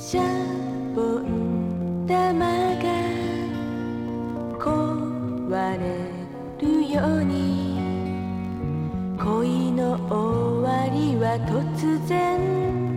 シャボン玉が壊れるように恋の終わりは突然